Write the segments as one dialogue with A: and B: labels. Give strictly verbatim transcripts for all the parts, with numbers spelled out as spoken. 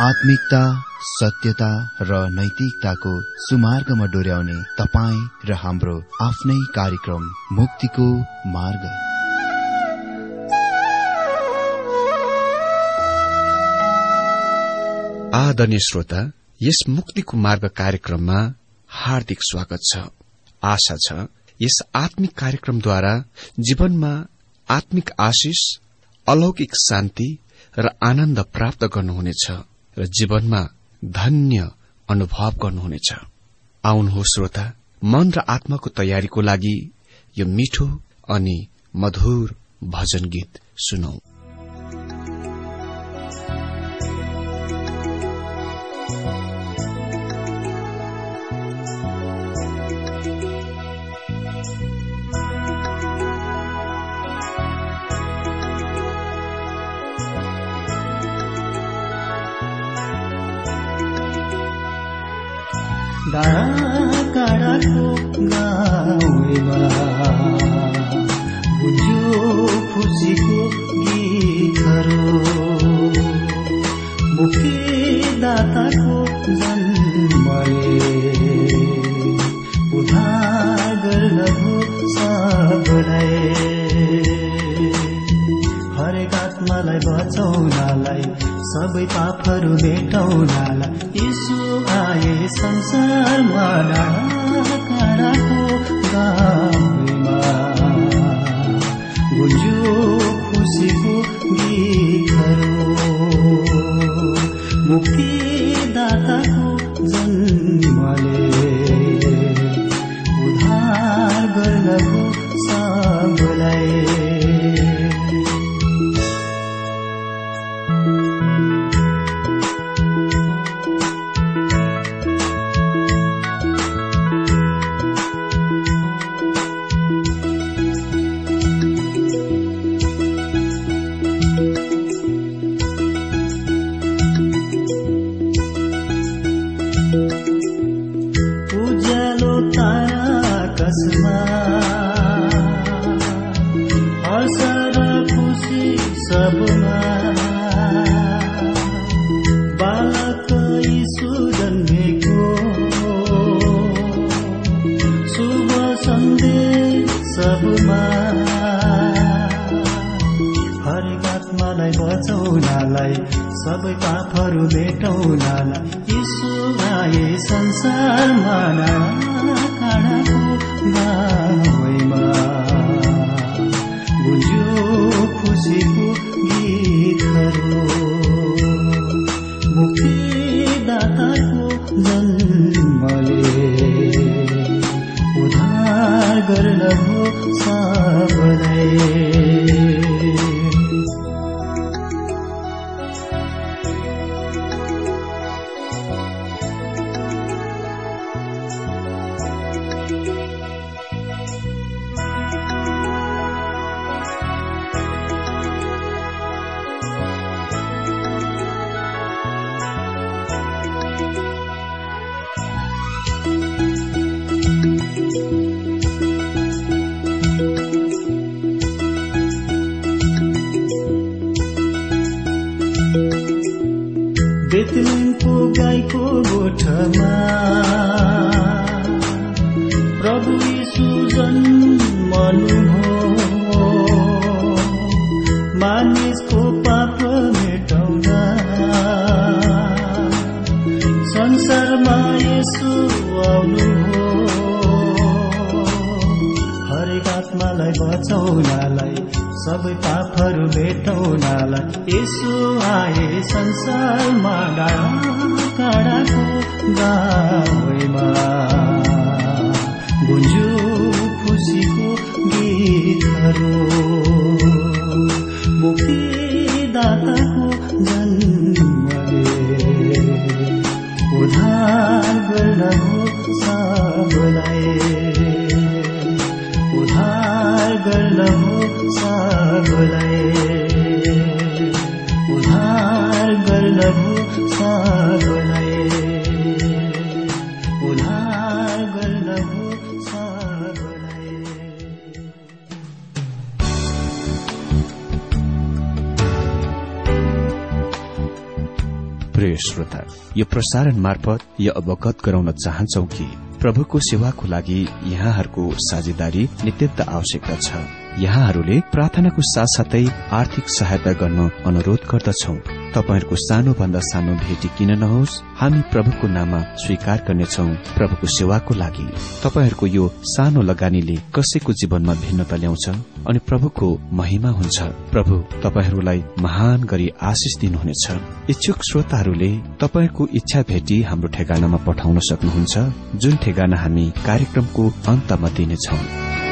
A: आत्मिकता, सत्यता र नैतिकताको सुमार्गमा डोर्याउने तपाईँ र हाम्रो आफ्नै कार्यक्रम मुक्तिको मार्ग।
B: आदरणीय श्रोता, यस मुक्तिको मार्ग कार्यक्रममा हार्दिक स्वागत छ। आशा छ यस आत्मिक कार्यक्रमद्वारा जीवनमा आत्मिक आशिष, अलौकिक शान्ति र आनन्द प्राप्त गर्नुहुनेछ र जीवनमा धन्य अनुभव गर्नुहुनेछ। आउनुहोस् श्रोता, मन र आत्माको तयारीको लागि यो मिठो अनि मधुर भजन गीत सुनौ।
C: डाँडा काँडाको गाउँमा बुझ्यो खुसीको गीतहरू, मुक्तिदाताको जन्मले उद्धार गर्न भो सबलाई। हरेक आत्मालाई बचाउनलाई, सबै पापहरू मेटाउनलाई यीशु आए संसारमा। डाँडा काँडाको गाउँमा गुन्ज्यो खुसीको गीतहरू, मुक्तिदाताको जन्मले उद्धार गर्न भो सबलाई। सबै पापहरू मेटाउनलाई यीशु आए संसारमा। डाँडा काँडाको गाउँमा गुन्ज्यो खुसीको गीतहरू, मुक्तिदाताको जन्मले उद्धार गर्न भो सबलाई। बेतलेहमको गाईको गोठमा प्रभु यीशु जन्मनुभयो, मानिसको पाप मेटाउन संसारमा यीशु आउनुभयो। हरेक आत्मालाई बचाउनलाई, सबै पापहरू मेटाउनलाई यीशु आए संसारमा। डाँडा काँडाको गाउँमा गुन्ज्यो खुसीको गीतहरू, मुक्तिदाताको जन्मले उद्धार गर्न भो सबलाई। उद्धार गर्न भो सबलाई, उद्धार गर्न भो सबलाई, उद्धार गर्न भो सबलाई।
B: प्रिय श्रोता, यो प्रसारण मार्फत यो अवगत गराउन चाहन्छौ कि प्रभुको सेवाको लागि यहाँहरूको साझेदारी नित्यन्त आवश्यकता छ। यहाँहरूले प्रार्थनाको साथसाथै आर्थिक सहायता गर्न अनुरोध गर्दछौ। तपाईहरूको सानो भन्दा सानो भेटी किन नहोस्, हामी प्रभुको नाममा स्वीकार गर्नेछौ। प्रभुको सेवाको लागि तपाईहरूको यो सानो लगानीले कसैको जीवनमा भिन्नता ल्याउँछ अनि प्रभुको महिमा हुन्छ। प्रभु तपाईहरूलाई महान गरी आशिष दिनुहुनेछ। इच्छुक श्रोताहरूले तपाईहरूको इच्छा भेटी हाम्रो ठेगानामा पठाउन सक्नुहुन्छ, जुन ठेगाना हामी कार्यक्रमको अन्तमा दिनेछौं।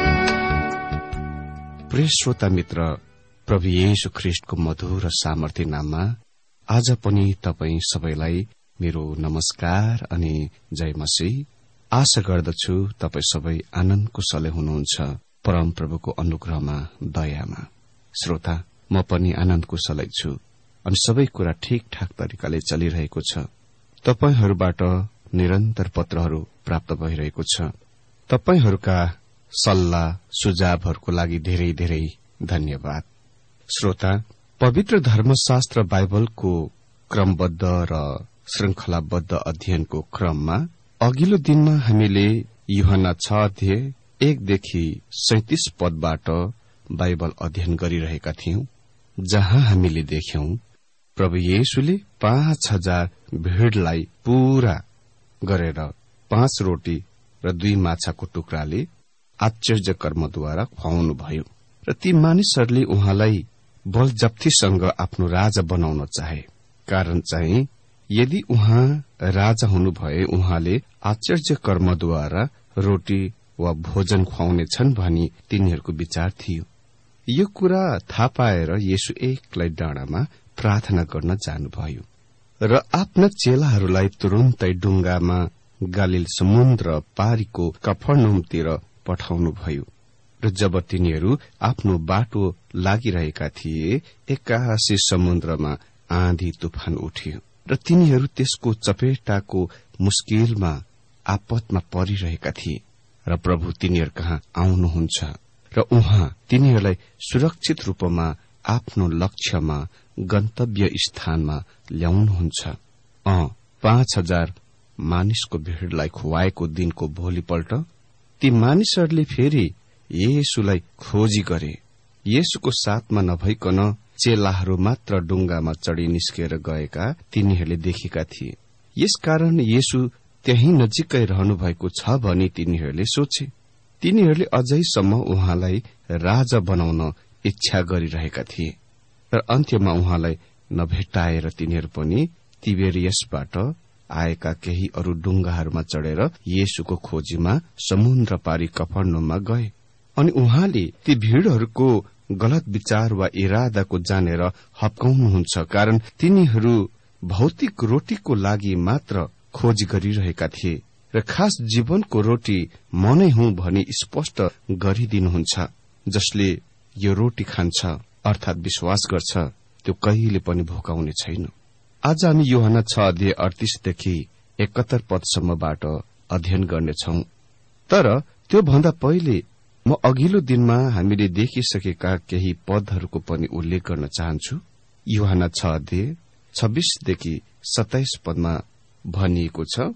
D: प्रिय श्रोता मित्र, प्रभु येशू ख्रीष्टको मधुर र सामर्थ्य नाममा आज पनि तपाई सबैलाई मेरो नमस्कार अनि जय मसीह। आशा गर्दछु तपाई सबै आनन्द कुशलै हुनुहुन्छ परम प्रभुको अनुग्रहमा, दयामा। श्रोता, म पनि आनन्द कुशलै छु अनि सबै कुरा ठिकठाक तरिकाले चलिरहेको छ। तपाईहरूबाट निरन्तर पत्रहरू प्राप्त भइरहेको छ। तपाईहरूका सल्लाह सुझावहरूको लागि धेरै धेरै धन्यवाद। श्रोता, पवित्र धर्मशास्त्र बाइबलको क्रमबद्ध र श्रृंखलाबद्ध अध्ययनको क्रममा अघिल्लो दिनमा हामीले यूहन्ना छ अध्याय एकदेखि सैंतीस पदबाट बाइबल अध्ययन गरिरहेका थियौं, जहाँ हामीले देख्यौं प्रभु येशूले पाँच हजार भीड़लाई पूरा गरेर पाँच रोटी र दुई माछाको टुक्राले आश्चर्य कर्मद्वारा खुवाउनुभयो र ती मानिसहरूले उहाँलाई बलजफ्तीसँग आफ्नो राजा बनाउन चाहे। कारण चाहिँ यदि उहाँ राजा हुनुभए उहाँले आश्चर्य कर्मद्वारा रोटी वा भोजन खुवाउने छन् भनी तिनीहरूको विचार थियो। यो कुरा थाहा पाएर येशू एक्लै डाँडामा प्रार्थना गर्न जानुभयो र आफ्ना चेलाहरूलाई तुरुन्तै डुंगामा गालिल समुद्र पारीको कफरनहुमतिर पठाउनुभयो र जब तिनीहरू आफ्नो बाटो लागिरहेका थिए, एक्कासी समुद्रमा आँधी तुफान उठ्यो र तिनीहरू त्यसको चपेटाको मुस्किलमा आपतमा परिरहेका थिए र प्रभु तिनीहरू कहाँ आउनुहुन्छ र उहाँ तिनीहरूलाई सुरक्षित रूपमा आफ्नो लक्ष्यमा गन्तव्य स्थानमा ल्याउनुहुन्छ। अँ पाँच हजार मानिसको भीड़लाई खुवाएको दिनको भोलिपल्ट ती मानिसहरूले फेरि येशूलाई खोजी गरे। येशूको साथमा नभइकन चेलाहरू मात्र डुंगामा चढी निस्केर गएका तिनीहरूले देखेका थिए। यसकारण येशू त्यही नजिकै रहनु भएको छ भनी तिनीहरूले सोचे। तिनीहरूले अझैसम्म उहाँलाई राजा बनाउन इच्छा गरिरहेका थिए र अन्त्यमा उहाँलाई नभेटाएर तिनीहरू पनि तिबेरियसबाट आएका केही अरू डुंगाहरूमा चढेर येशूको खोजीमा समुद्र पारी कफरनहुममा गए अनि उहाँले ती भीड़हरूको गलत विचार वा इरादाको जानेर हप्काउनुहुन्छ। कारण तिनीहरू भौतिक रोटीको लागि मात्र खोज गरिरहेका थिए र खास जीवनको रोटी म नै हुँ भनी स्पष्ट गरिदिनुहुन्छ। जसले यो रोटी खान्छ अर्थात विश्वास गर्छ, त्यो कहिले पनि भोकाउने छैन। आज हामी यूहन्ना छ अध्याय अडतीसदेखि एकहत्तर पदसम्मबाट अध्ययन गर्नेछौं। तर त्यो भन्दा पहिले म अघिल्लो दिनमा हामीले देखिसकेका केही पदहरूको पनि उल्लेख गर्न चाहन्छु। यूहन्ना छ अध्याय छब्बीसदेखि सत्ताइस पदमा भनिएको छ,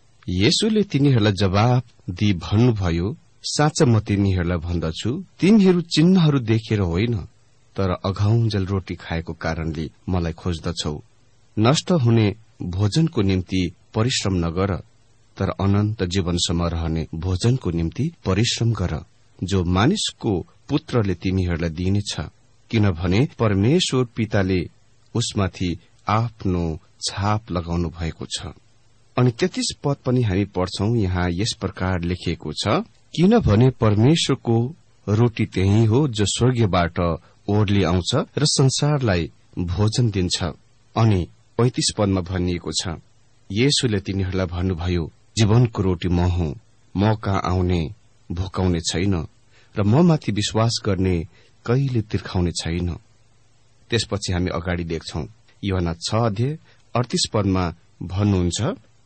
D: येशूले तिनीहरूलाई जवाब दिई भन्नुभयो, साँच्चै म तिनीहरूलाई भन्दछु, तिनीहरू चिन्हहरू देखेर होइन तर अघाउञ्जेल रोटी खाएको कारणले मलाई खोज्दछौ। नष्ट हुने भोजनको निम्ति परिश्रम नगर, तर अनन्त जीवनसम्म रहने भोजनको निम्ति परिश्रम गर, जो मानिसको पुत्रले तिमीहरूलाई दिनेछ। किनभने परमेश्वर पिताले उसमाथि आफ्नो छाप लगाउनु भएको छ। अनि तेत्तीस पद पनि हामी पढ्छौं। यहाँ यस प्रकार लेखिएको छ, किनभने परमेश्वरको रोटी त्यही हो जो स्वर्गबाट ओर्ली आउँछ र संसारलाई भोजन दिन्छ। अनि पैंतीस पदमा भनिएको छ, येशूले तिनीहरूलाई भन्नुभयो, जीवनको रोटी म हुँ, म कहाँ आउने भोकाउने छैन र म माथि विश्वास गर्ने कहिले तिर्खाउने छैन। त्यसपछि हामी अगाडि देख्छौं, यूहन्ना छ अध्याय अडतीस पदमा भन्नुहुन्छ,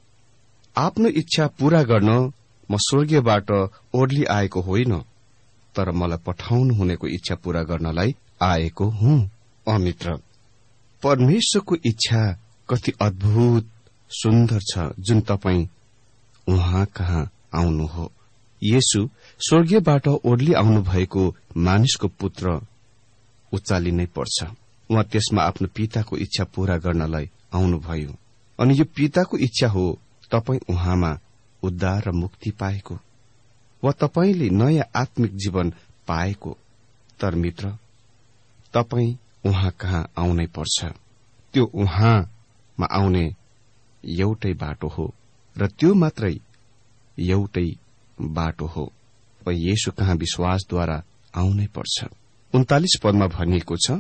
D: आफ्नो इच्छा पूरा गर्न म स्वर्गबाट ओर्ली आएको होइन, तर मलाई पठाउनु हुनेको इच्छा पूरा गर्नलाई आएको हुँ। अमित्र, परमेश्वरको इच्छा कति अद्भुत सुन्दर छ जुन तपाईँ उहाँ कहाँ आउनु हो। येशू स्वर्गीयबाट ओर्ली आउनु भएको मानिसको पुत्र उचालिनै पर्छ। उहाँ त्यसमा आफ्नो पिताको इच्छा पूरा गर्नलाई आउनुभयो अनि यो पिताको इच्छा हो तपाईँ उहाँमा उद्धार र मुक्ति पाएको वा तपाईंले नयाँ आत्मिक जीवन पाएको। तर मित्र, तपाईँ उहाँ कहाँ आउनै पर्छ। त्यो उहाँमा आउने एउटै बाटो हो र त्यो मात्रै एउटै बाटो हो। येशू कहाँ विश्वासद्वारा आउनै पर्छ। उन्तालिस पदमा भनिएको छ,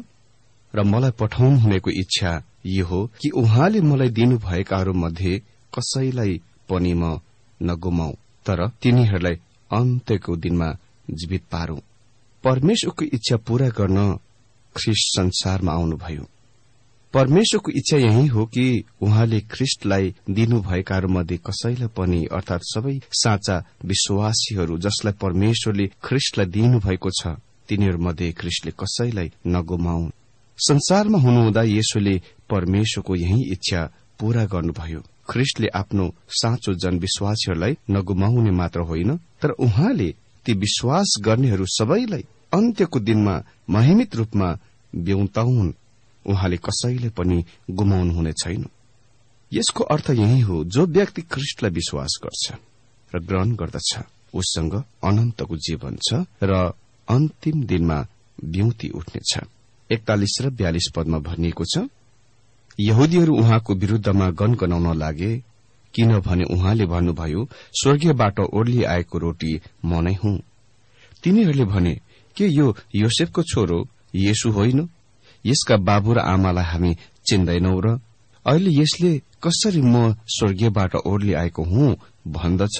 D: र मलाई पठाउनु हुनेको इच्छा यो हो कि उहाँले मलाई दिनुभएकाहरू मध्ये कसैलाई पनि म नगुमाऊ, तर तिनीहरूलाई अन्त्यको दिनमा जीवित पारौं। परमेश्वरको इच्छा पूरा गर्न ख्रीष्ट संसारमा आउनुभयो। परमेश्वरको इच्छा यही हो कि उहाँले ख्रीष्टलाई दिनुभएकाहरू मध्ये कसैलाई पनि, अर्थात सबै साँचा विश्वासीहरू जसलाई परमेश्वरले ख्रीष्टलाई दिनुभएको छ, तिनीहरूमध्ये ख्रीष्टले कसैलाई नगुमाउन्। संसारमा हुनुहुँदा येशूले परमेश्वरको यही इच्छा पूरा गर्नुभयो। ख्रीष्टले आफ्नो साँचो जन विश्वासीहरूलाई नगुमाउने मात्र होइन, तर उहाँले ती विश्वास गर्नेहरू सबैलाई अन्त्यको दिनमा महिमित रूपमा ब्याउताउन्। उहाँले कसैले पनि गुमाउनु हुने छैन। यसको अर्थ यही हो, जो व्यक्ति ख्रीष्टलाई विश्वास गर्छ र ग्रहण गर्दछ उससँग अनन्तको जीवन छ र अन्तिम दिनमा ब्याउती उठ्नेछ। एकतालिस र बयालिस पदमा भनिएको छ, यहुदीहरू उहाँको विरूद्धमा गनगनाउन लागे, किनभने उहाँले भन्नुभयो, स्वर्गीयबाट ओर्ली आएको रोटी म नै हुँ। तिनीहरूले भने, के यो योसेफको छोरो येशू होइन? यसका बाबु र आमालाई हामी चिन्दैनौ र अहिले यसले कसरी म स्वर्गीयबाट ओर्ली आएको हुँ भन्दछ?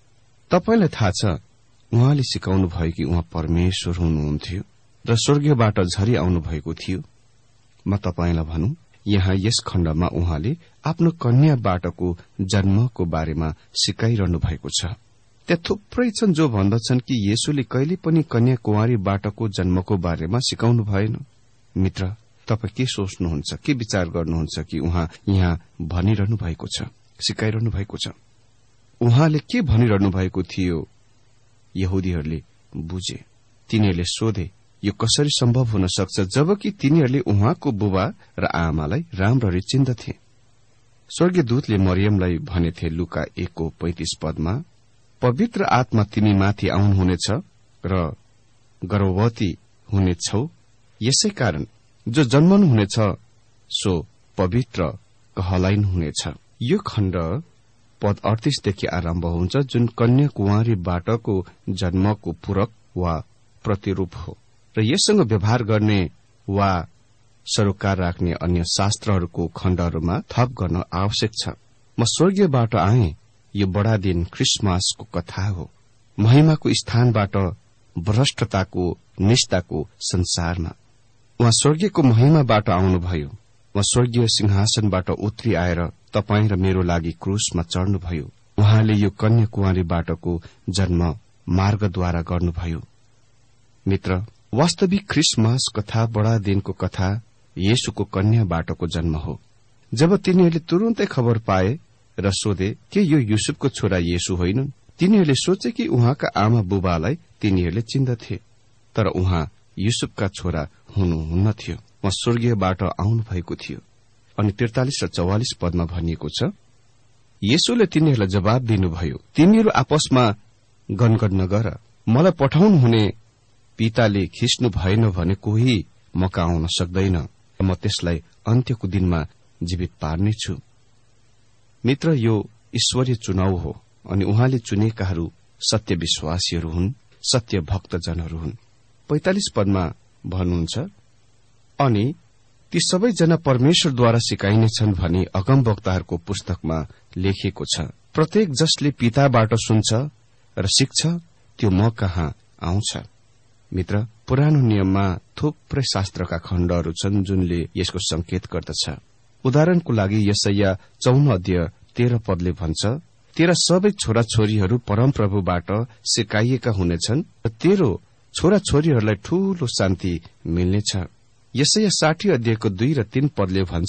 D: तपाईलाई थाहा छ, उहाँले सिकाउनु भयो कि उहाँ परमेश्वर हुनुहुन्थ्यो र स्वर्गीयबाट झरी आउनु भएको थियो। म तपाईलाई भनौं, यहाँ यस खण्डमा उहाँले आफ्नो कन्याबाटको जन्मको बारेमा सिकाइरहनु भएको छ। त्यहाँ थुप्रै छन् जो भन्दछन् कि येशूले कहिले पनि कन्या कुँवारीबाटको जन्मको बारेमा सिकाउनु भएन। मित्र, तपाईँ के सोच्नुहुन्छ, के विचार गर्नुहुन्छ कि उहाँ यहाँ भनिरहनु भएको छ, सिकाइरहनु भएको छ? उहाँले के भनिरहनु भएको थियो? यहुदीहरूले बुझे। तिनीहरूले सोधे, यो कसरी सम्भव हुन सक्छ, जबकि तिनीहरूले उहाँको बुबा र आमालाई राम्ररी चिन्दथे। स्वर्गीयदूतले मरियमलाई भनेथे, लुका एकको पैंतिस पदमा, पवित्र आत्मा तिमी माथि आउनुहुनेछ र गर्भवती हुनेछौ, यसै कारण जो जन्मनुहुनेछ सो पवित्र कहलाइनुहुनेछ। यो खण्ड पद अडतीसदेखि आरम्भ हुन्छ, जुन कन्या कुँवारीबाटको जन्मको पूरक वा प्रतिरूप हो र यससँग व्यवहार गर्ने वा सरोकार राख्ने अन्य शास्त्रहरूको खण्डहरूमा थप गर्न आवश्यक छ। म स्वर्गीयबाट आए, यो बडा दिन क्रिसमसको कथा हो। महिमाको स्थानबाट भ्रष्टताको निष्ठाको संसारमा उहाँ स्वर्गीयको महिमाबाट आउनुभयो। उहाँ स्वर्गीय सिंहासनबाट उत्रि आएर तपाईँ र मेरो लागि क्रूसमा चढ्नुभयो। उहाँले यो कन्या कुँवारीबाटको जन्म मार्गद्वारा गर्नुभयो। मित्र, वास्तविक क्रिसमस कथा, बडा दिनको कथा येशूको कन्याबाटको जन्म हो। जब तिनीहरूले तुरुन्तै खबर पाए र सोधे, के यो युसुफको छोरा येशू होइनन्? तिनीहरूले सोचे कि उहाँका आमा बुबालाई तिनीहरूले चिन्दथे, तर उहाँ युसुफका छोरा हुनुहुन्न थियो। उहाँ स्वर्गीयबाट आउनु भएको थियो। अनि त्रिचालिस र चौवालिस पदमा भनिएको छ, येशूले तिनीहरूलाई जवाब दिनुभयो, तिमीहरू आपसमा गनगन नगर। मलाई पठाउनु हुने पिताले खिच्नु भएन भने कोही मका आउन सक्दैन। म त्यसलाई अन्त्यको दिनमा जीवित पार्नेछु। मित्र, यो ईश्वरीय चुनाव हो अनि उहाँले चुनेकाहरू सत्य विश्वासीहरू हुन्, सत्य भक्तजनहरू हुन्। पैंतालिस पदमा भन्नुहुन्छ, अनि ती सबैजना परमेश्वरद्वारा सिकाइनेछन् भनी अगमवक्ताहरूको पुस्तकमा लेखिएको छ। प्रत्येक जसले पिताबाट सुन्छ र सिक्छ त्यो म कहाँ आउँछ। मित्र, पुरानो नियममा थुप्रै शास्त्रका खण्डहरू छन् जुनले यसको संकेत गर्दछ। उदाहरणको लागि यसैया चौन अध्याय तेह्र पदले भन्छ, तेरा सबै छोराछोरीहरू परमप्रभुबाट सिकाइएका हुनेछन् र तेरो छोराछोरीहरूलाई ठूलो शान्ति मिल्नेछ। यसैया साठी अध्यायको दुई र तीन पदले भन्छ,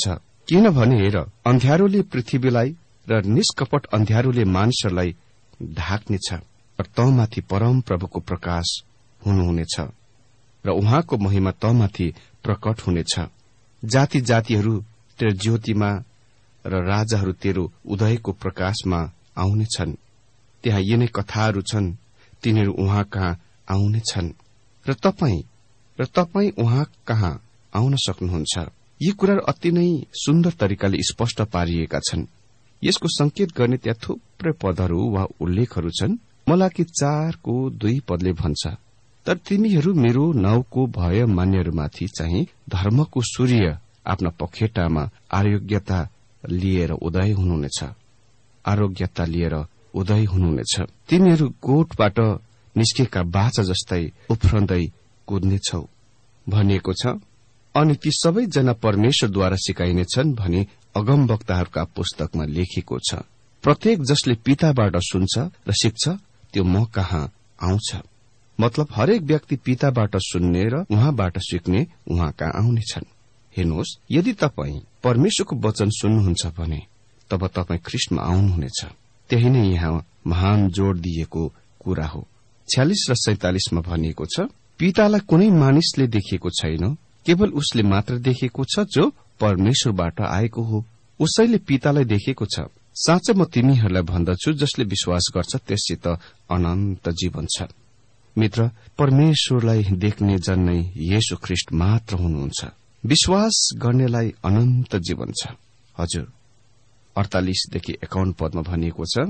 D: किनभने हेर, अन्ध्यारोले पृथ्वीलाई र निष्कपट अन्ध्यारोले मानिसहरूलाई ढाक्नेछ र तँमाथि परम प्रभुको प्रकाश हुनुहुनेछ र उहाँको महिमा तँमाथि प्रकट हुनेछ। जाति जातिहरू तेरो ज्योतिमा र राजाहरू तेरो उदयको प्रकाशमा आउनेछन्। त्यहाँ यिनै कथाहरू छन्, तिनीहरू उहाँ कहाँ आउनेछन् र तपाईँ र तपाईँ उहाँ कहाँ आउन सक्नुहुन्छ। यी कुराहरू अति नै सुन्दर तरिकाले स्पष्ट पारिएका छन्। यसको संकेत गर्ने त्यहाँ थुप्रै पदहरू वा उल्लेखहरू छन्। मलाकी चारको दुई पदले भन्छ, तर तिमीहरू मेरो नाउँको भय मान्यहरूमाथि चाहिँ धर्मको सूर्य आफ्ना पखेटामा आरोग्यता लिएर उदय हुनुहुनेछ आरोग्यता लिएर उदय हुनुहुनेछ। तिमीहरू गोठबाट निस्केका बाछा जस्तै उफ्रँदै कुद्नेछौ भनिएको छ। अनि ती सबैजना परमेश्वरद्वारा सिकाइनेछन् भनी अगमवक्ताहरूका पुस्तकमा लेखिएको छ। प्रत्येक जसले पिताबाट सुन्छ र सिक्छ त्यो म कहाँ आउँछ। मतलब हरेक व्यक्ति पिताबाट सुन्ने र उहाँबाट सिक्ने उहाँ कहाँ आउनेछन्। हेर्नुहोस्, यदि तपाईँ परमेश्वरको वचन सुन्नुहुन्छ भने तब तपाईँ ख्रीष्टमा आउनुहुनेछ। त्यही नै यहाँ महान जोड़ दिएको कुरा हो। छ्यालिस र सैतालिसमा भनिएको छ, पितालाई कुनै मानिसले देखेको छैन, केवल उसले मात्र देखेको छ जो परमेश्वरबाट आएको हो। उसैले पितालाई देखेको छ। साँच्चै म तिमीहरूलाई भन्दछु, जसले विश्वास गर्छ त्यससित अनन्त जीवन छ। मित्र, परमेश्वरलाई देख्ने जन नै येशू ख्रीष्ट मात्र हुनुहुन्छ। विश्वास गर्नेलाई अनन्त जीवन छ। हजुर, अडतालिसदेखि एकाउन्न पदमा भनिएको छ,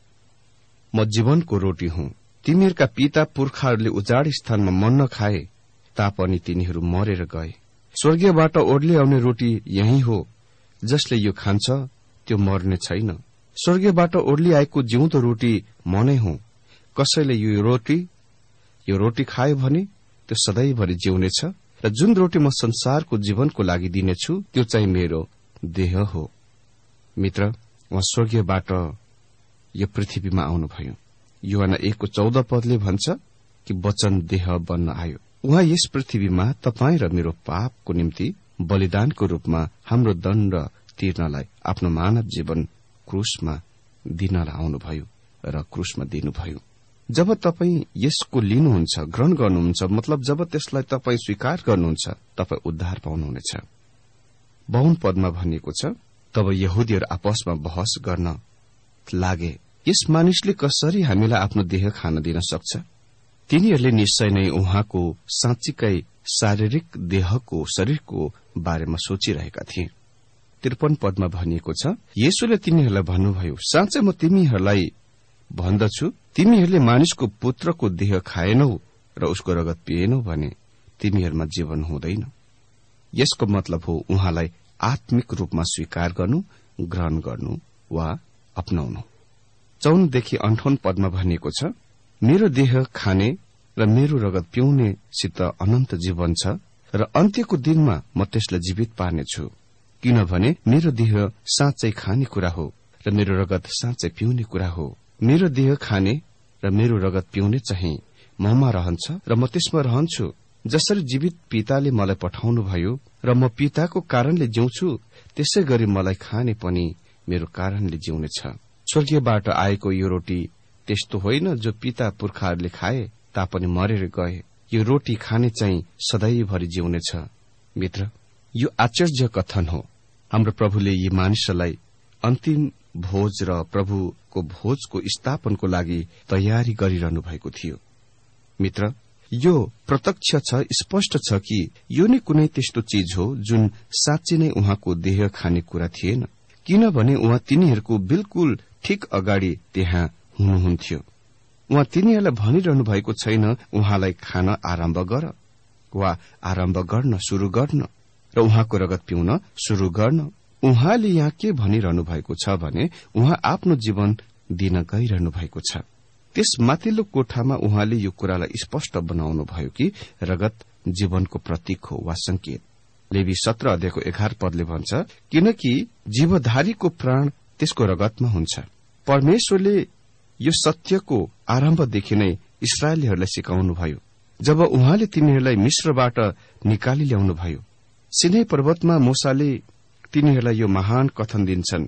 D: म जीवनको रोटी हुँ। तिमीहरूका पिता पुर्खाहरूले उजाड स्थानमा मन्न खाए तापनि तिनीहरू मरेर गए। स्वर्गीयबाट ओर्ली आउने रोटी यही हो। जसले यो खान्छ त्यो मर्ने छैन। स्वर्गीयबाट ओर्ली आएको जिउँदो रोटी म नै हुँ। कसैले यो रोटी यो रोटी खायो भने त्यो सधैँभरि जिउनेछ र जुन रोटी म संसारको जीवनको लागि दिनेछु त्यो चाहिँ मेरो देह हो। मित्र, उहाँ स्वर्गीयबाट यो पृथ्वीमा आउनुभयो। यूहन्ना एकको चौध पदले भन्छ कि वचन देह बन्न आयो। उहाँ यस पृथ्वीमा तपाईँ र मेरो पापको निम्ति बलिदानको रूपमा हाम्रो दण्ड तिर्नलाई आफ्नो मानव जीवन क्रूसमा दिनलाई आउनुभयो र क्रूसमा दिनुभयो। जब तपाईँ यसको लिनुहुन्छ, ग्रहण गर्नुहुन्छ, मतलब जब त्यसलाई तपाईँ स्वीकार गर्नुहुन्छ, तपाईँ उद्धार पाउनुहुनेछ। बाउन्न पदमा भनिएको छ, तब यहुदीहरू आपसमा बहस गर्न लागे, यस मानिसले कसरी हामीलाई आफ्नो देह खान दिन सक्छ। तिनीहरूले निश्चय नै उहाँको साँच्चीकै शारीरिक देहको शरीरको बारेमा सोचिरहेका थिए। त्रिपन्न पदमा भनिएको छ, येशूले तिनीहरूलाई भन्नुभयो, साँच्चै म तिमीहरूलाई भन्दछु, तिमीहरूले मानिसको पुत्रको देह खाएनौ र उसको रगत पिएनौ भने तिमीहरूमा जीवन हुँदैन। यसको मतलब हो उहाँलाई आत्मिक रूपमा स्वीकार गर्नु, ग्रहण गर्नु वा अपनाउनु। चौनदेखि अन्ठाउन्न पदमा भनिएको छ, मेरो देह खाने र मेरो रगत पिउनेसित अनन्त जीवन छ र अन्त्यको दिनमा म त्यसलाई जीवित पार्नेछु। किनभने मेरो देह साँच्चै खाने कुरा हो र मेरो रगत साँच्चै पिउने कुरा हो। मेरो देह खाने र मेरो रगत पिउने चाहिँ ममा रहन्छ र म त्यसमा रहन्छु। जसरी जीवित पिताले मलाई पठाउनुभयो र म पिताको कारणले जिउँछु, त्यसै गरी मलाई खाने पनि मेरो कारणले जिउनेछ। स्वर्गीयबाट आएको यो रोटी त्यस्तो होइन जो पिता पुर्खाहरूले खाए तापनि मरेर गए। यो रोटी खाने चाहिँ सधैँभरि जिउनेछ। मित्र, यो आश्चर्य कथन हो। हाम्रो प्रभुले यी मानिसहरूलाई अन्तिम भोज र प्रभुको भोजको स्थापनको लागि तयारी गरिरहनु भएको थियो। मित्र, यो प्रत्यक्ष छ, स्पष्ट छ कि यो नै कुनै त्यस्तो चीज हो जुन साँच्चै नै उहाँको देह खाने कुरा थिएन, किनभने उहाँ तिनीहरूको बिल्कुल ठिक अगाडि त्यहाँ हुनुहुन्थ्यो। उहाँ तिनीहरूलाई भनिरहनु भएको छैन उहाँलाई खान आरम्भ गर वा आरम्भ गर्न शुरू गर्न र उहाँको रगत पिउन शुरू गर्न। उहाँले यहाँ के भनिरहनु भएको छ भने उहाँ आफ्नो जीवन दिन गइरहनु भएको छ। त्यस माथिल्लो कोठामा उहाँले यो कुरालाई स्पष्ट बनाउनु भयो कि रगत जीवनको प्रतीक हो वा संकेत। लेवी सत्र अध्यायको एघार पदले भन्छ, किनकि जीवधारीको प्राण त्यसको रगतमा हुन्छ। परमेश्वरले यो सत्यको आरम्भदेखि नै इस्राएलीहरूलाई सिकाउनुभयो। जब उहाँले तिनीहरूलाई मिश्रबाट निकाली ल्याउनुभयो, सिनै पर्वतमा मूसाले
B: तिनीहरूलाई यो महान कथन दिन्छन्,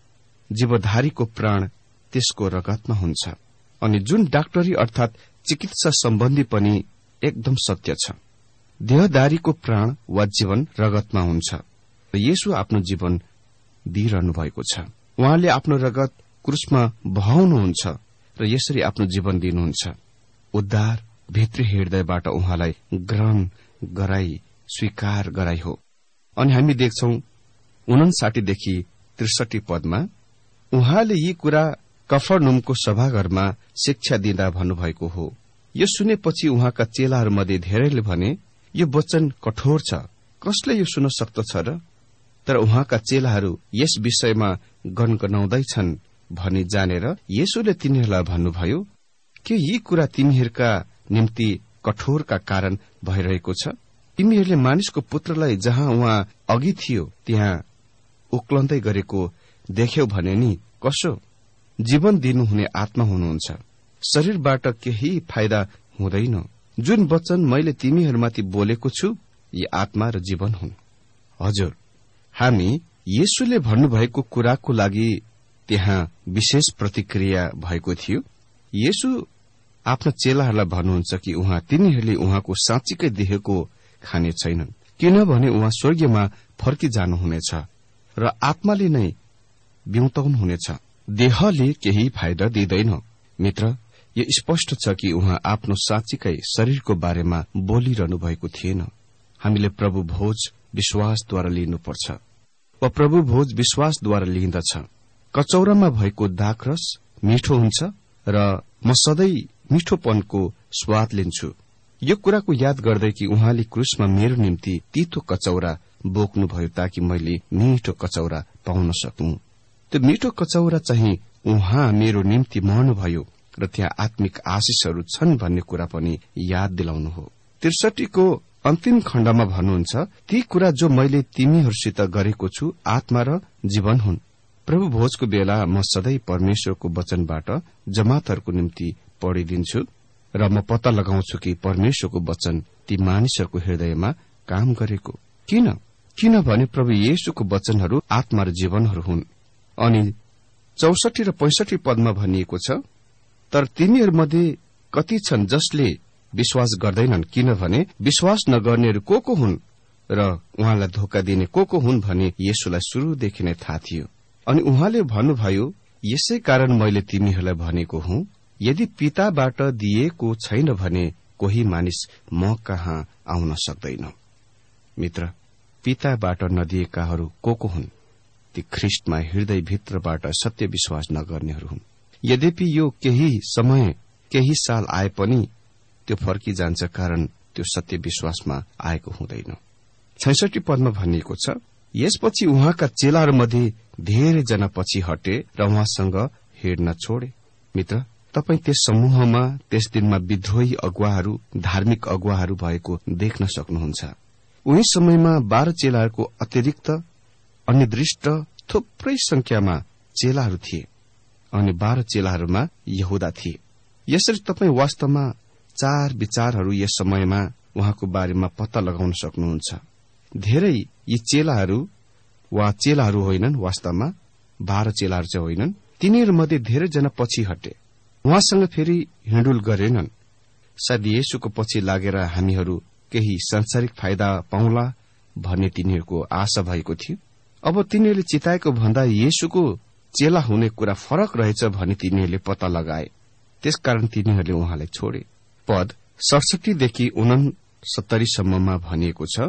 B: जीवधारीको प्राण त्यसको रगतमा हुन्छ। अनि जुन डाक्टरी अर्थात चिकित्सा सम्बन्धी पनि एकदम सत्य छ। देहधारीको प्राण वा जीवन रगतमा हुन्छ। येशू आफ्नो जीवन दिइरहनु भएको छ। उहाँले आफ्नो रगत क्रुसमा बहाउनुहुन्छ र यसरी आफ्नो जीवन दिनुहुन्छ। उद्धार भित्री हृदयबाट उहाँलाई ग्रहण गराई स्वीकार गराई हो। अनि हामी देख्छौ उनन्साठीदेखि त्रिसठी पदमा उहाँले यी कुरा कफरनहुमको सभाघरमा शिक्षा दिँदा भन्नुभएको हो। यो सुनेपछि उहाँका चेलाहरूमध्ये धेरैले भने, यो वचन कठोर छ, कसले यो सुन्न सक्दछ र? तर उहाँका चेलाहरू यस विषयमा गनगनाउँदैछन् भनी जानेर येशूले तिनीहरूलाई भन्नुभयो, के यी कुरा तिमीहरूका निम्ति कठोरका कारण भइरहेको छ? तिमीहरूले मानिसको पुत्रलाई जहाँ उहाँ अघि थियो त्यहाँ उक्लन्दै गरेको देख्यौ भने नि कसो? जीवन दिनुहुने आत्मा हुनुहुन्छ, शरीरबाट केही फाइदा हुँदैन। जुन वचन मैले तिमीहरूमाथि बोलेको छु यी आत्मा र जीवन हुन्। हजुर, हामी येशूले भन्नुभएको कुराको लागि त्यहाँ विशेष प्रतिक्रिया भएको थियो। येशू आफ्ना चेलाहरूलाई भन्नुहुन्छ कि उहाँ तिनीहरूले उहाँको साँच्चीकै देखेको खाने छैनन्, किनभने उहाँ स्वर्गीयमा फर्किजानुहुनेछ र आत्माले नै बिउताउनुहुनेछ। देहले केही फाइदा दिँदैन। मित्र, यो स्पष्ट छ कि उहाँ आफ्नो साँच्चीकै शरीरको बारेमा बोलिरहनु भएको थिएन। हामीले प्रभु भोज विश्वासद्वारा लिनुपर्छ वा प्रभु भोज विश्वासद्वारा लिइन्दछ। कचौरामा भएको दाखरस मिठो हुन्छ र म सधैँ मिठोपनको स्वाद लिन्छु। यो कुराको याद गर्दै कि उहाँले क्रुसमा मेरो निम्ति तीतो कचौरा बोक्नुभयो ताकि मैले मिठो कचौरा पाउन सकूं। त्यो मिठो कचौरा चाहिँ उहाँ मेरो निम्ति मर्नुभयो र त्यहाँ आत्मिक आशिषहरू छन् भन्ने कुरा पनि याद दिलाउनु हो। त्रिसठीको अन्तिम खण्डमा भन्नुहुन्छ, ती कुरा जो मैले तिमीहरूसित गरेको छु आत्मा र जीवन हुन्। प्रभु भोजको बेला म सधैँ परमेश्वरको वचनबाट जमातहरूको निम्ति पढिदिन्छु र म पत्ता लगाउँछु कि परमेश्वरको वचन ती मानिसहरूको हृदयमा काम गरेको। किन? किनभने प्रभु येशूको वचनहरू आत्मा र जीवनहरू हुन्। अनि चौसठी र पैंसठी पदमा भनिएको छ, तर तिनीहरूमध्ये कति छन् जसले विश्वास गर्दैनन्, किनभने विश्वास नगर्नेहरू को को हुन् र उहाँलाई धोका दिने को को हुन् भने येशूलाई शुरूदेखि नै थाहा थियो। अनि उहाँले भन्नुभयो, यसै कारण मैले तिमीहरूलाई भनेको हुँ, यदि पिताबाट दिएको छैन भने कोही मानिस म कहाँ आउन सक्दैन। मित्र, पिताबाट नदिएकाहरू को को हुन्? ती ख्रिस्टमा हृदयभित्रबाट सत्य विश्वास नगर्नेहरू हुन्। यद्यपि यो केही समय केही साल आए पनि त्यो फर्किजान्छ, कारण त्यो सत्य विश्वासमा आएको हुँदैन। छैसठी पदमा भनिएको छ, यसपछि उहाँका चेलाहरूमध्ये धेरैजना पछि हटे र उहाँसँग हिँड्न छोडे। मित्र, तपाई त्यस समूहमा त्यस दिनमा विद्रोही अगुवाहरू, धार्मिक अगुवाहरू भएको देख्न सक्नुहुन्छ। उही समयमा बाह्र चेलाहरूको अतिरिक्त अनिर्दिष्ट थुप्रै संख्यामा चेलाहरू थिए अनि बाह्र चेलाहरूमा यहूदा थिए। यसरी तपाई वास्तवमा चार विचारहरू यस समयमा उहाँको बारेमा पत्ता लगाउन सक्नुहुन्छ। धेरै यी चेलाहरू वा चेलाहरू होइनन्, वास्तवमा बाह्र चेलाहरू चाहिँ होइनन्। तिनीहरूमध्ये धेरैजना पछि हटे, उहाँसँग फेरि हिँडुल गरेनन्। सायद येशूको पछि लागेर हामीहरू केही सांसारिक फाइदा पाउला भन्ने तिनीहरूको आशा भएको थियो। अब तिनीहरूले चिताएको भन्दा येशूको चेला हुने कुरा फरक रहेछ भनी तिनीहरूले पत्ता लगाए। त्यसकारण तिनीहरूले उहाँलाई छोडे। पद सडसठीदेखि उनसत्तरीसम्ममा भनिएको छ,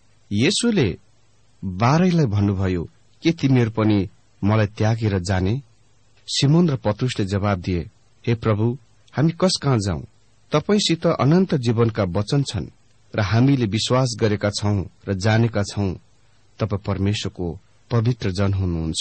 B: येशूले बाह्रैलाई भन्नुभयो, के तिमीहरू पनि मलाई त्यागेर जाने? सिमोन र पत्रुसले जवाब दिए, हे प्रभु, हामी कस कहाँ जाउँ? तपाईंसित अनन्त जीवनका वचन छन् र हामीले विश्वास गरेका छौं र जानेका छौं तपाई परमेश्वरको पवित्र जन हुनुहुन्छ।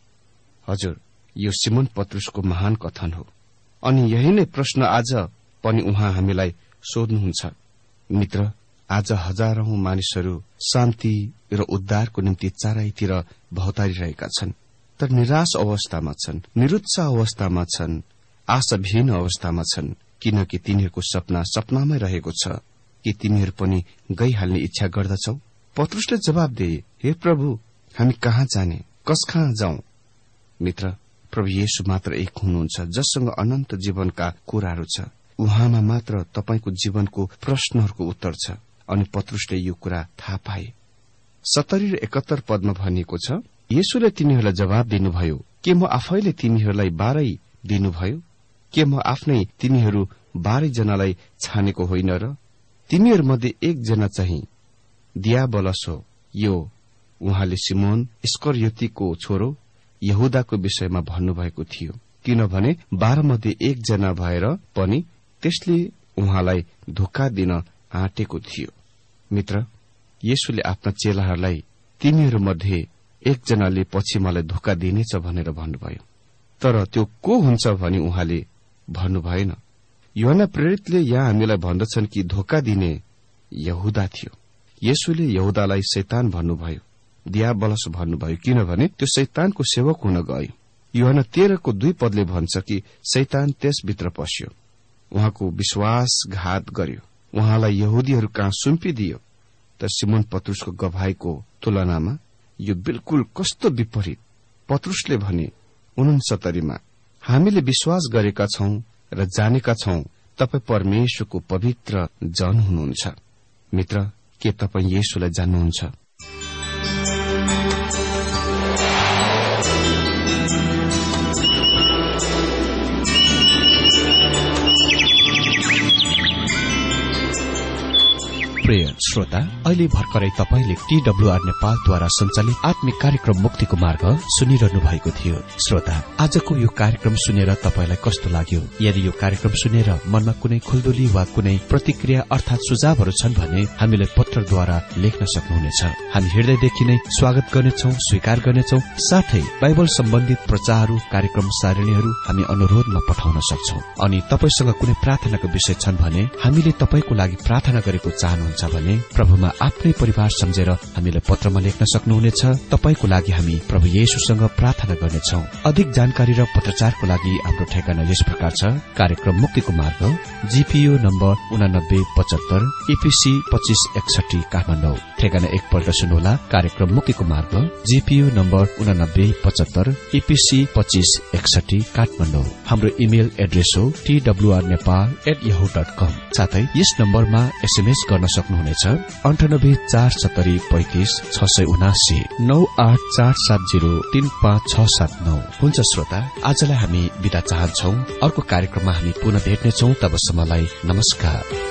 B: हजुर, यो सिमोन पत्रुसको महान कथन हो अनि यही नै प्रश्न आज पनि उहाँ हामीलाई सोध्नुहुन्छ। मित्र, आज हजारौं मानिसहरू शान्ति र उद्धारको निम्ति चारैतिर भौतारिरहेका छन्, तर निराश अवस्थामा छन्, निरुत्साह अवस्थामा छन्, आशाविहीन अवस्थामा छन्, किनकि तिनीहरूको सपना सपनामै रहेको छ। के तिमीहरू पनि गइहाल्ने इच्छा गर्दछौ? पत्रुसले जवाब दिए, हे प्रभु, हामी कहाँ जाने, कस कहाँ जाउँ? मित्र, प्रभु येशू मात्र एक हुनुहुन्छ जससँग अनन्त जीवनका कुराहरू छ। उहाँमा मात्र तपाईको जीवनको प्रश्नहरूको उत्तर छ। अनि पत्रुसले यो कुरा थाहा पाए। सत्तरी र एकहत्तर पदमा भनिएको छ, येशूले तिनीहरूलाई जवाब दिनुभयो, के म आफैले तिमीहरूलाई बाह्रै दिनुभयो? के म आफ्नै तिमीहरू बाह्रै जनालाई छानेको होइन र? तिमीहरूमध्ये एकजना चाहिँ दियाबलस हो। यो उहाँले सिमोन इस्करियोतीको छोरो यहूदाको विषयमा भन्नुभएको थियो, किनभने बाह्र मध्ये एकजना भएर पनि त्यसले उहाँलाई धोका दिन आँटेको थियो। मित्र, येशूले आफ्ना चेलाहरूलाई तिमीहरूमध्ये एकजनाले पछि मलाई धोका दिनेछ भनेर भन्नुभयो, तर त्यो को हुन्छ भनी उहाँले भन्नु भएन। यूहन्ना प्रेरितले यहाँ हामीलाई भन्दछन् कि धोका दिने यहूदा थियो। येशूले यहूदालाई शैतान भन्नुभयो, दियाबलस भन्नुभयो, किनभने त्यो शैतानको सेवक हुन गयो। यूहन्ना तेह्रको दुई पदले भन्छ कि शैतान त्यसभित्र पस्यो, उहाँको विश्वासघात गर्यो, उहाँलाई यहूदीहरू कहाँ सुम्पिदियो। तर सिमोन पत्रुसको गवाहीको तुलनामा यो बिल्कुल कस्तो विपरीत। पत्रुसले भने उनसत्तरीमा, हामीले विश्वास गरेका छौं र जानेका छौं तपाई परमेश्वरको पवित्र जन हुनुहुन्छ। मित्र, के तपाई येशूलाई जान्नुहुन्छ?
D: प्रिय श्रोता, अहिले भर्खरै तपाईले टीडब्ल्यूआर नेपालद्वारा सञ्चालित आत्मिक कार्यक्रम मुक्तिको मार्ग सुनिरहनु भएको थियो। श्रोता, आजको यो कार्यक्रम सुनेर तपाईलाई कस्तो लाग्यो? यदि यो कार्यक्रम सुनेर मनमा कुनै खुल्दुली वा कुनै प्रतिक्रिया अर्थात सुझावहरू छन् भने हामीलाई पत्रद्वारा लेख्न सक्नुहुनेछ। हामी हृदयदेखि नै स्वागत गर्नेछौं, स्वीकार गर्नेछौं। साथै बाइबल सम्बन्धित प्रचारहरू, कार्यक्रम सारणीहरू हामी अनुरोधमा पठाउन सक्छौं। अनि तपाईसँग कुनै प्रार्थनाको विषय छन् भने हामीले तपाईको लागि प्रार्थना गरेको चाहनुहुन्छ भने प्रभुमा आफ्नै परिवार सम्झेर हामीलाई पत्रमा लेख्न सक्नुहुनेछ। तपाईको लागि हामी प्रभु येशूसँग प्रार्थना गर्नेछौं। अधिक जानकारी र पत्रचारको लागि हाम्रो ठेगाना यस प्रकार छ। कार्यक्रम मुक्तिको मार्ग, जीपीओ नम्बर उनानब्बे पचहत्तर, ईपीसी पच्चीस एकसठी, काठमाडौँ। ठेगाना एकपल्ट सुन्नुहोला। कार्यक्रम मुक्तिको मार्ग, जीपीओ नम्बर उनानब्बे पचहत्तर, ईपीसी पच्चीस एकसठी, काठमाडौँ। हाम्रो इमेल एड्रेस हो TWR Nepal at Yahoo dot com. साथै यस नम्बरमा एसएमएस गर्न सक्नुहुनेछ अन्ठानब्बे चार सत्तरी पैंतिस छ सय उनासी नौ आठ चार सात जीरो तीन पाँच छ सात नौ। हुन्छ श्रोता, आजलाई हामी बिदा चाहन्छौ। अर्को कार्यक्रममा हामी पुनः भेट्नेछौ। तबसम्मलाई नमस्कार।